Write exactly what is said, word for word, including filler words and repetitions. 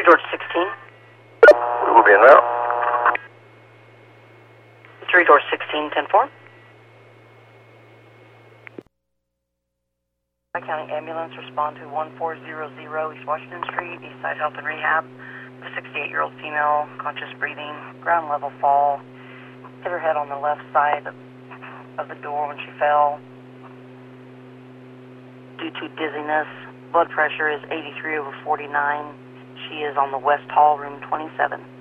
George sixteen. We will be en route. three George sixteen, ten four. County Ambulance, respond to one four zero zero East Washington Street, Eastside Health and Rehab. A sixty-eight-year-old female, conscious breathing, ground level fall. Hit her head on the left side of, of the door when she fell. Due to dizziness, blood pressure is eighty-three over forty-nine. She is on the West Hall, room twenty-seven.